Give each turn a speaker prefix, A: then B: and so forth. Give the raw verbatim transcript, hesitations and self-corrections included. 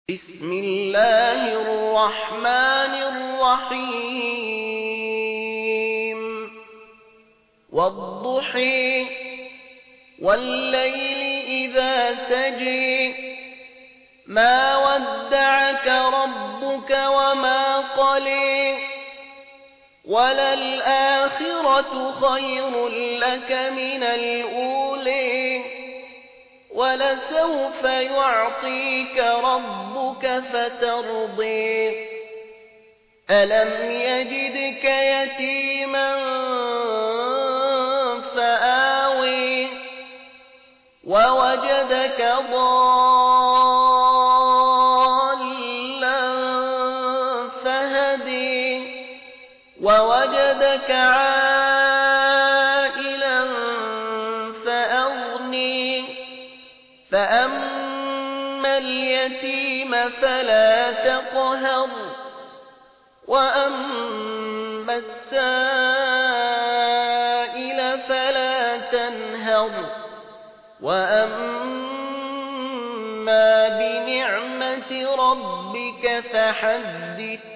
A: بسم الله الرحمن الرحيم والضحى والليل إذا سجى ما ودعك ربك وما قلى وللآخرة خير لك من الأولى ولسوف يعطيك ربك فترضي ألم يجدك يتيما فآوي ووجدك ضالا فهدي ووجدك عائلا فأغني فأما اليتيم فلا تقهر وأما السائل فلا تنهر وأما بنعمة ربك فحدث